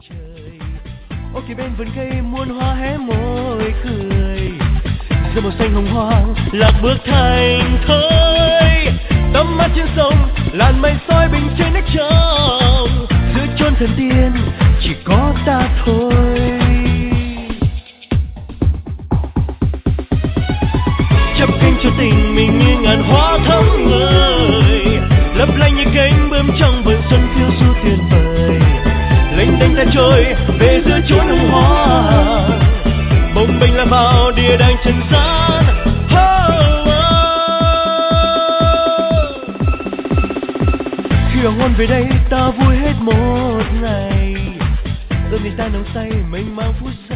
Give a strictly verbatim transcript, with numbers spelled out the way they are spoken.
trời. Ô kìa bên vườn cây muôn hoa hé môi cười, giữa màu xanh hồng hoang lạc bước thành thơi. Tắm mát trên sông làn mây soi bình trên nước trong, giữa chốn thần tiên chỉ có ta thôi. Chắp cánh cho tình mình như ngàn hoa thắm ngời, lấp lánh như cánh bướm trong vườn xuân phiêu du tuyệt vời. Lênh đênh ta trôi về giữa chốn hồng hoa, bồng bềnh là vào địa đàng trần gian. Oh, oh. Khi hoàng hôn về đây ta vui hết một ngày, ước người ta nồng say mênh mang phút giây.